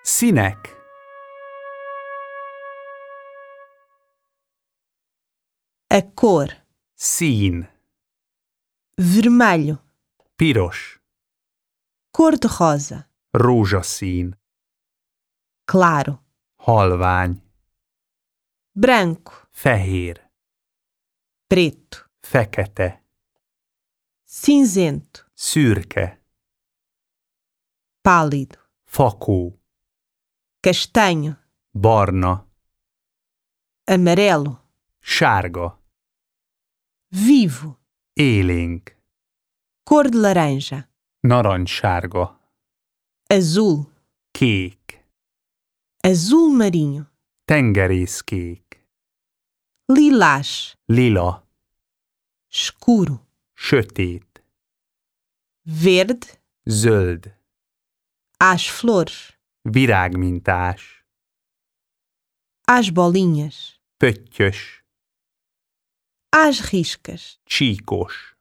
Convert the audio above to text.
Színek. A cor: Szín. vermelho, Piros. cor-de-rosa, Rózsaszín. claro, Halvány. branco, Fehér. preto, Fekete. cinzento, Szürke. pálido, Fakó. castanho, Barna. amarelo, Sárga. vivo, Élénk. cor de laranja, Narancssárga. azul, Kék. azul marinho, Tengerészkék. lilás, Lila. escuro, Sötét. verde, Zöld. às flores, Virágmintás. às bolinhas, Pöttyös. às riscas. Csíkos.